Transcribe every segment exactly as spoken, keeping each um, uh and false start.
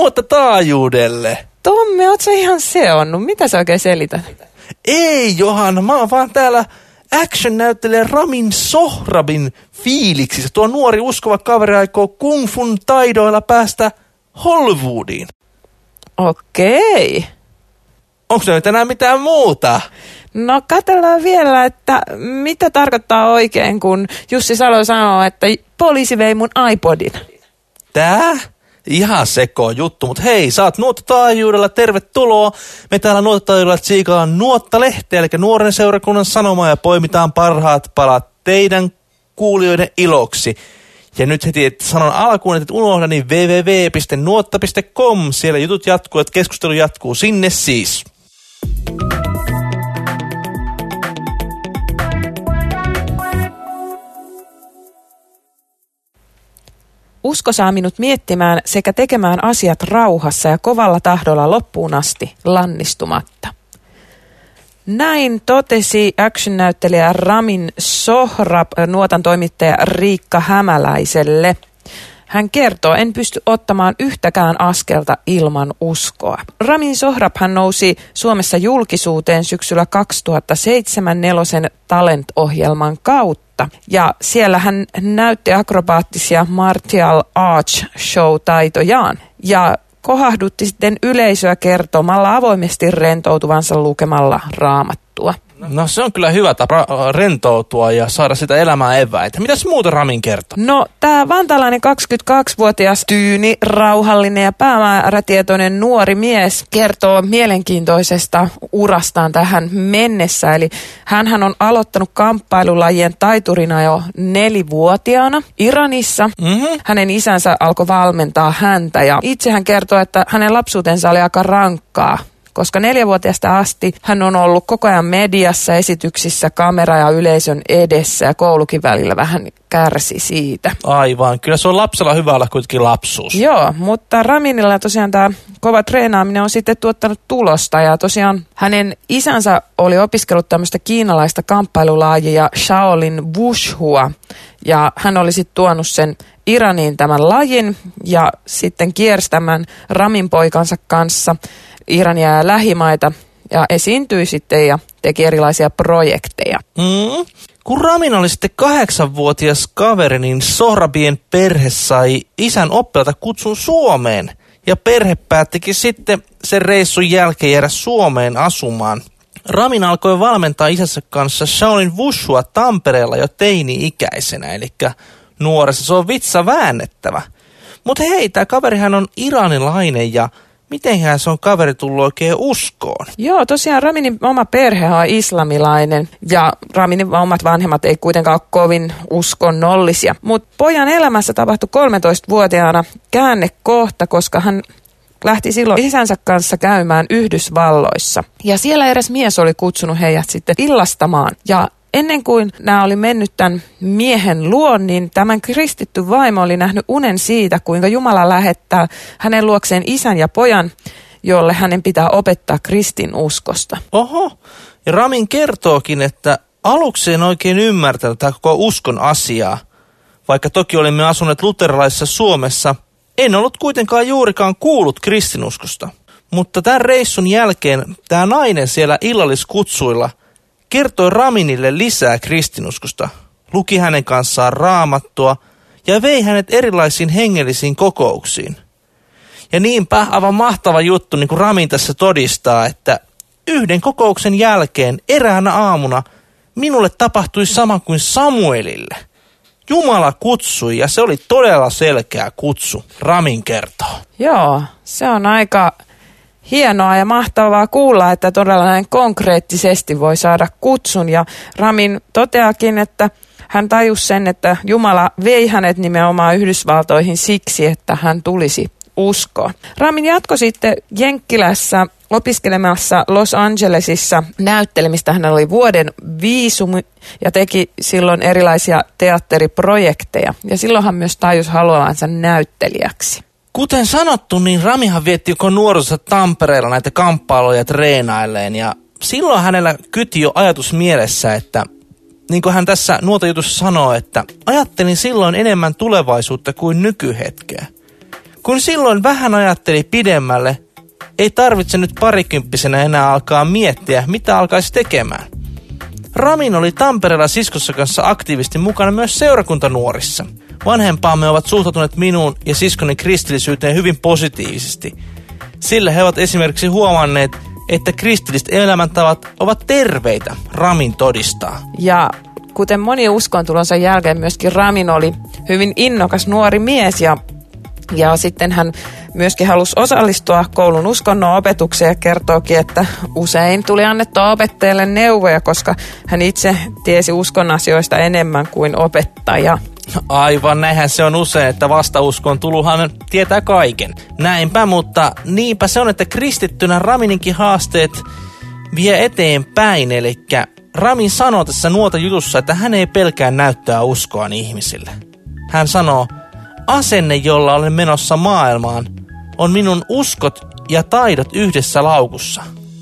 nuottataajuudelle. Tommi, oot sä ihan seonnut? Mitä sä oikein selität? Ei, Johanna, mä oon vaan täällä action-näyttelijä Ramin Sohrabin fiiliksissä. Tuo nuori uskova kaveri aikoo kung fun taidoilla päästä Hollywoodiin. Okei. Onko se nyt enää mitään muuta? No katsellaan vielä, että mitä tarkoittaa oikein, kun Jussi Salo sanoo, että poliisi vei mun iPodin. Tää? Ihan seko juttu, mutta hei, sä oot Nuottataajuudella, tervetuloa. Me täällä Nuottataajuudella tsiikaan Nuotta-lehteä, eli nuoren seurakunnan sanomaa, ja poimitaan parhaat palat teidän kuulijoiden iloksi. Ja nyt heti että sanon alkuun, että unohda, niin double-u double-u double-u piste nuotta piste com, siellä jutut jatkuu, että keskustelu jatkuu, sinne siis. Usko saa minut miettimään sekä tekemään asiat rauhassa ja kovalla tahdolla loppuun asti lannistumatta. Näin totesi action-näyttelijä Ramin Sohrab nuotan toimittaja Riikka Hämäläiselle. Hän kertoo, en pysty ottamaan yhtäkään askelta ilman uskoa. Ramin Sohrab hän nousi Suomessa julkisuuteen syksyllä kaksituhattaseitsemän nelosen Talent-ohjelman kautta. Ja siellä hän näytti akrobaattisia martial arts show-taitojaan ja kohahdutti sitten yleisöä kertomalla avoimesti rentoutuvansa lukemalla Raamattua. No se on kyllä hyvä tapa rentoutua ja saada sitä elämää eväitä. Mitäs muuta Ramin kertoo? No tää vantaalainen kaksikymmentäkaksivuotias tyyni, rauhallinen ja päämäärätietoinen nuori mies kertoo mielenkiintoisesta urastaan tähän mennessä. Eli hänhän on aloittanut kamppailulajien taiturina jo nelivuotiaana Iranissa. Mm-hmm. Hänen isänsä alkoi valmentaa häntä ja itse hän kertoo, että hänen lapsuutensa oli aika rankkaa. Koska neljävuotiaasta asti hän on ollut koko ajan mediassa, esityksissä, kamera- ja yleisön edessä ja koulukin välillä vähän kärsi siitä. Aivan, kyllä se on lapsella hyvä olla kuitenkin lapsuus. Joo, mutta Raminilla tosiaan tämä kova treenaaminen on sitten tuottanut tulosta ja tosiaan hänen isänsä oli opiskellut tämmöistä kiinalaista kamppailulajia Shaolin Wushua ja hän oli sitten tuonut sen Iraniin tämän lajin ja sitten kiersi tämän Ramin poikansa kanssa Irania ja lähimaita ja esiintyi sitten ja teki erilaisia projekteja. Mm. Kun Ramin oli sitten kahdeksanvuotias kaveri, niin Sohrabien perhe sai isän oppilalta kutsun Suomeen. Ja perhe päättikin sitten sen reissun jälkeen jäädä Suomeen asumaan. Ramin alkoi valmentaa isänsä kanssa Shaolin Wushua Tampereella jo teini-ikäisenä, eli nuoressa. Se on vitsa väännettävä. Mutta hei, tämä kaverihan on iranilainen ja mitenhän se on kaveri tullut oikein uskoon? Joo, tosiaan Raminin oma perhe on islamilainen ja Raminin omat vanhemmat ei kuitenkaan ole kovin uskonnollisia. Mutta pojan elämässä tapahtui kolmetoistavuotiaana käännekohta, koska hän lähti silloin isänsä kanssa käymään Yhdysvalloissa. Ja siellä eräs mies oli kutsunut heidät sitten illastamaan ja ennen kuin nämä oli mennyt tämän miehen luon, niin tämän kristitty vaimo oli nähnyt unen siitä, kuinka Jumala lähettää hänen luokseen isän ja pojan, jolle hänen pitää opettaa kristinuskosta. Oho, ja Ramin kertookin, että aluksi en oikein ymmärtänyt tätä koko uskon asiaa. Vaikka toki olimme asuneet luterilaisessa Suomessa, en ollut kuitenkaan juurikaan kuullut kristinuskosta. Mutta tämän reissun jälkeen tämä nainen siellä illalliskutsuilla kertoi Raminille lisää kristinuskosta, luki hänen kanssaan Raamattua ja vei hänet erilaisiin hengellisiin kokouksiin. Ja niinpä aivan mahtava juttu, niin kuin Ramin tässä todistaa, että yhden kokouksen jälkeen eräänä aamuna minulle tapahtui sama kuin Samuelille. Jumala kutsui ja se oli todella selkeä kutsu, Ramin kertoo. Joo, se on aika hienoa ja mahtavaa kuulla, että todella näin konkreettisesti voi saada kutsun. Ja Ramin toteakin, että hän tajusi sen, että Jumala vei hänet nimenomaan Yhdysvaltoihin siksi, että hän tulisi uskoon. Ramin jatkoi sitten Jenkkilässä opiskelemassa Los Angelesissa näyttelemistä. Hän oli vuoden viisumi ja teki silloin erilaisia teatteriprojekteja. Ja silloin hän myös tajusi haluavansa näyttelijäksi. Kuten sanottu, niin Ramihan vietti joko nuorisossa Tampereella näitä kamppailuja treenailleen ja silloin hänellä kyti jo ajatus mielessä, että niin kuin hän tässä nuotajutussa sanoo, että ajattelin silloin enemmän tulevaisuutta kuin nykyhetkeä. Kun silloin vähän ajatteli pidemmälle, ei tarvitse nyt parikymppisenä enää alkaa miettiä, mitä alkaisi tekemään. Ramin oli Tampereella siskossa kanssa aktiivisesti mukana myös seurakuntanuorissa. Vanhempaamme ovat suhtautuneet minuun ja siskoni kristillisyyteen hyvin positiivisesti. Sillä he ovat esimerkiksi huomanneet, että kristilliset elämäntavat ovat terveitä, Ramin todistaa. Ja kuten moni uskontulonsa jälkeen myöskin Ramin oli hyvin innokas nuori mies ja, ja sitten hän myöskin halusi osallistua koulun uskonnon opetukseen ja kertookin, että usein tuli annettua opettajalle neuvoja, koska hän itse tiesi uskon asioista enemmän kuin opettaja. Aivan, näinhän se on usein, että vastauskoon tuluhan tietää kaiken. Näinpä, mutta niinpä se on, että kristittynä Ramininkin haasteet vie eteenpäin. Eli Ramin sanoo tässä nuota jutussa, että hän ei pelkää näyttää uskoaan ihmisille. Hän sanoo, asenne, jolla olen menossa maailmaan, on minun uskot ja taidot yhdessä laukussa.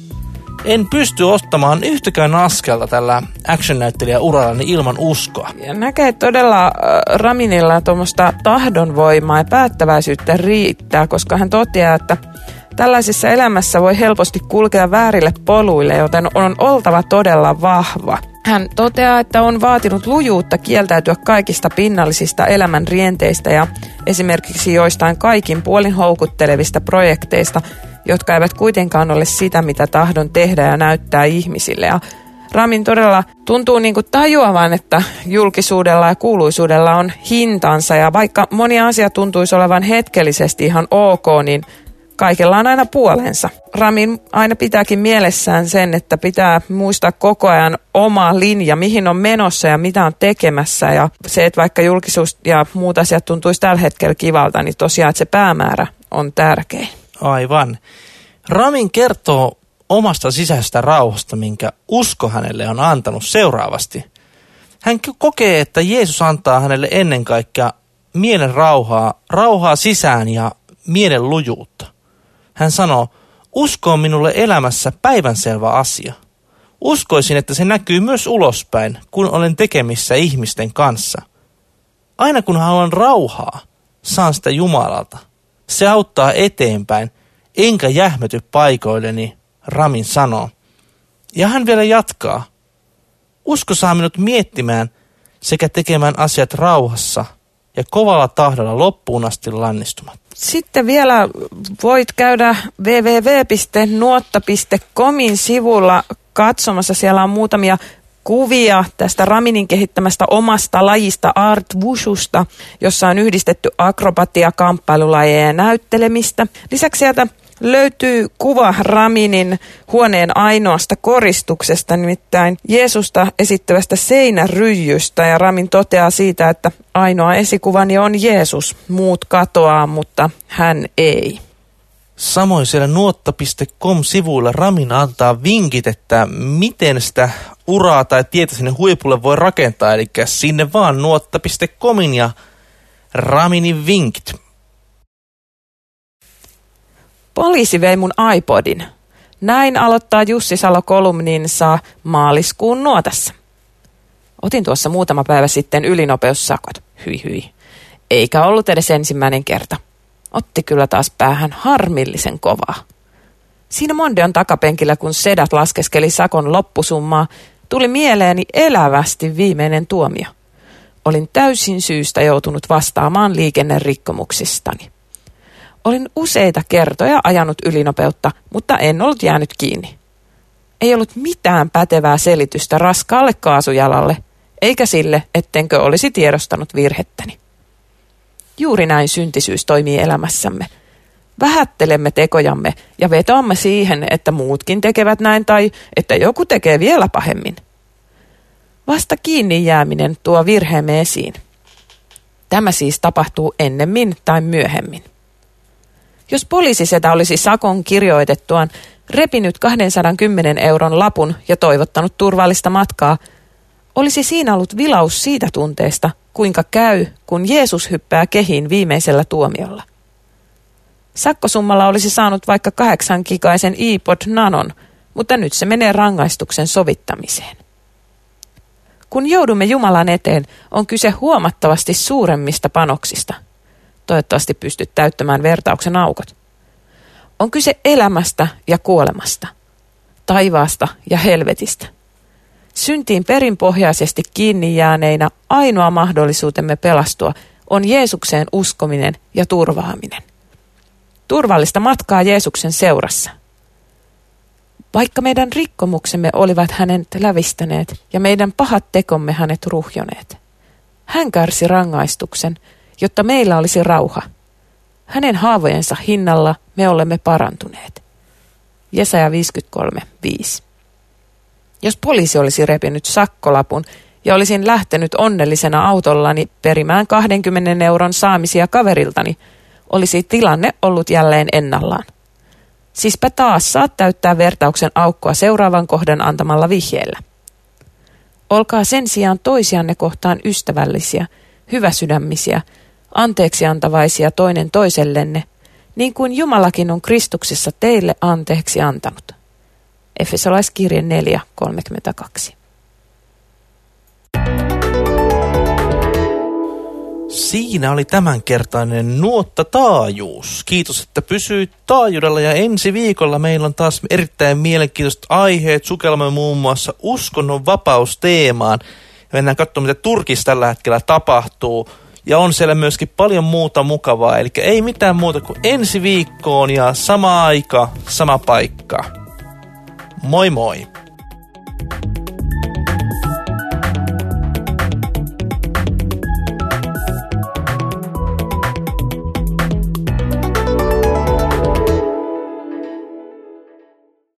En pysty ottamaan yhtäkään askelta tällä action-näyttelijä urallani ilman uskoa. Ja näkee todella äh, Raminilla tuommoista tahdonvoimaa ja päättäväisyyttä riittää, koska hän toteaa, että tällaisessa elämässä voi helposti kulkea väärille poluille, joten on oltava todella vahva. Hän toteaa, että on vaatinut lujuutta kieltäytyä kaikista pinnallisista elämän rienteistä ja esimerkiksi joistain kaikin puolin houkuttelevista projekteista, jotka eivät kuitenkaan ole sitä, mitä tahdon tehdä ja näyttää ihmisille. Ja Ramin todella tuntuu niin kuin tajuavan, että julkisuudella ja kuuluisuudella on hintansa ja vaikka moni asia tuntuisi olevan hetkellisesti ihan ok, niin kaikella on aina puolensa. Ramin aina pitääkin mielessään sen, että pitää muistaa koko ajan oma linja, mihin on menossa ja mitä on tekemässä. Ja se, että vaikka julkisuus ja muut asiat tuntuisi tällä hetkellä kivalta, niin tosiaan, että se päämäärä on tärkein. Aivan. Ramin kertoo omasta sisäisestä rauhasta, minkä usko hänelle on antanut seuraavasti. Hän kokee, että Jeesus antaa hänelle ennen kaikkea mielen rauhaa, rauhaa sisään ja mielen lujuutta. Hän sanoo, usko on minulle elämässä päivänselvä asia. Uskoisin, että se näkyy myös ulospäin, kun olen tekemissä ihmisten kanssa. Aina kun haluan rauhaa, saan sitä Jumalalta. Se auttaa eteenpäin, enkä jähmety paikoilleni, Ramin sanoo. Ja hän vielä jatkaa. Usko saa minut miettimään sekä tekemään asiat rauhassa ja kovalla tahdolla loppuun asti lannistumatta. Sitten vielä voit käydä double-u double-u double-u piste nuotta piste comin sivulla katsomassa. Siellä on muutamia kuvia tästä Raminin kehittämästä omasta lajista Art Wushusta, jossa on yhdistetty akrobatia, kamppailulajeja ja näyttelemistä. Lisäksi sieltä löytyy kuva Raminin huoneen ainoasta koristuksesta, nimittäin Jeesusta esittävästä seinäryijystä, ja Ramin toteaa siitä, että ainoa esikuvani on Jeesus, muut katoaa, mutta hän ei. Samoin siellä nuotta piste com-sivuilla Ramin antaa vinkit, että miten sitä uraa tai tietä sinne huipulle voi rakentaa, eli sinne vaan nuotta piste comin ja Raminin vinkit. Poliisi vei mun iPodin. Näin aloittaa Jussi Salo kolumninsa maaliskuun nuotassa. Otin tuossa muutama päivä sitten ylinopeussakot. Hyi hyi. Eikä ollut edes ensimmäinen kerta. Otti kyllä taas päähän harmillisen kovaa. Siinä Mondeon takapenkillä, kun sedät laskeskeli sakon loppusummaa, tuli mieleeni elävästi viimeinen tuomio. Olin täysin syystä joutunut vastaamaan liikennerikkomuksistani. Olin useita kertoja ajanut ylinopeutta, mutta en ollut jäänyt kiinni. Ei ollut mitään pätevää selitystä raskaalle kaasujalalle, eikä sille, ettenkö olisi tiedostanut virhettäni. Juuri näin syntisyys toimii elämässämme. Vähättelemme tekojamme ja vetoamme siihen, että muutkin tekevät näin tai että joku tekee vielä pahemmin. Vasta kiinni jääminen tuo virheemme esiin. Tämä siis tapahtuu ennemmin tai myöhemmin. Jos poliisisetä olisi sakon kirjoitettuaan repinyt kaksisataa euron lapun ja toivottanut turvallista matkaa, olisi siinä ollut vilaus siitä tunteesta, kuinka käy, kun Jeesus hyppää kehiin viimeisellä tuomiolla. Sakkosummalla olisi saanut vaikka kahdeksan gigaisen iPod Nanon, mutta nyt se menee rangaistuksen sovittamiseen. Kun joudumme Jumalan eteen, on kyse huomattavasti suuremmista panoksista. Toivottavasti pystyt täyttämään vertauksen aukot. On kyse elämästä ja kuolemasta, taivaasta ja helvetistä. Syntiin perinpohjaisesti kiinni jääneinä ainoa mahdollisuutemme pelastua on Jeesukseen uskominen ja turvaaminen. Turvallista matkaa Jeesuksen seurassa. Vaikka meidän rikkomuksemme olivat hänet lävistäneet ja meidän pahat tekomme hänet ruhjoneet. Hän kärsi rangaistuksen, jotta meillä olisi rauha. Hänen haavojensa hinnalla me olemme parantuneet. Jesaja viisikymmentäkolme viisi. Jos poliisi olisi repinyt sakkolapun ja olisin lähtenyt onnellisena autollani perimään kaksikymmentä euron saamisia kaveriltani, olisi tilanne ollut jälleen ennallaan. Siispä taas saat täyttää vertauksen aukkoa seuraavan kohdan antamalla vihjeellä. Olkaa sen sijaan toisianne kohtaan ystävällisiä, hyväsydämisiä, anteeksiantavaisia toinen toisellenne, niin kuin Jumalakin on Kristuksessa teille anteeksi antanut. Efesolaiskirje neljä kolmekymmentäkaksi. Siinä oli tämänkertainen nuottataajuus. Kiitos, että pysyit taajuudella ja ensi viikolla meillä on taas erittäin mielenkiintoiset aiheet. Sukelmamme muun muassa uskonnon vapausteemaan. Ja mennään katsomaan, mitä Turkissa tällä hetkellä tapahtuu. Ja on siellä myöskin paljon muuta mukavaa. Eli ei mitään muuta kuin ensi viikkoon ja sama aika, sama paikka. Moi moi!